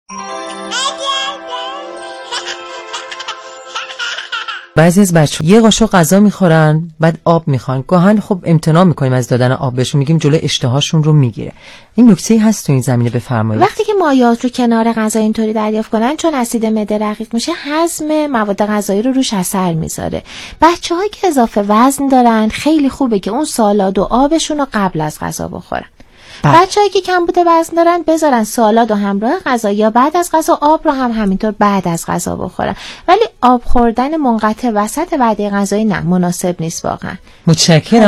بعضی از بچه‌ها یه قاشق غذا میخورن بعد آب میخوان، گاهن خب امتناع میکنیم از دادن آب بهشون، میگیم جلوی اشتهاشون رو میگیره. این نکته‌ای هست تو این زمینه بفرمایید. وقتی که مایعات رو کنار غذا اینطوری دریافت کنن، چون اسید معده رقیق میشه، هضم مواد غذایی رو روش اثر میذاره. بچه‌هایی که اضافه وزن دارن خیلی خوبه که اون سالاد و آبشون رو قبل از غذا بخورن. بچه‌هایی که کمبود وزن دارن بذارن سالاد و همراه غذا، یا بعد از غذا آب رو هم همینطور بعد از غذا بخورن. ولی آب خوردن منقطع وسط وعده غذایی نه، مناسب نیست واقعا. متشکرم.